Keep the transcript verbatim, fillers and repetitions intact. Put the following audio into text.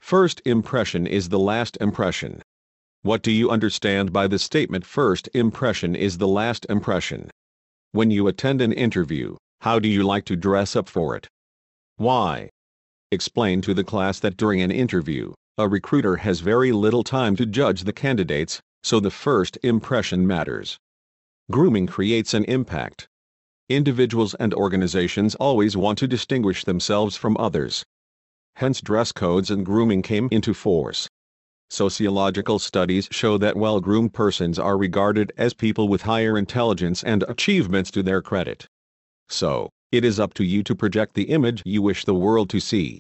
First impression is the last impression. What do you understand by the statement first impression is the last impression? When you attend an interview, how do you like to dress up for it? Why? Explain to the class that during an interview, a recruiter has very little time to judge the candidates, so the first impression matters. Grooming creates an impact. Individuals and organizations always want to distinguish themselves from others. Hence dress codes and grooming came into force. Sociological studies show that well-groomed persons are regarded as people with higher intelligence and achievements to their credit. So, it is up to you to project the image you wish the world to see.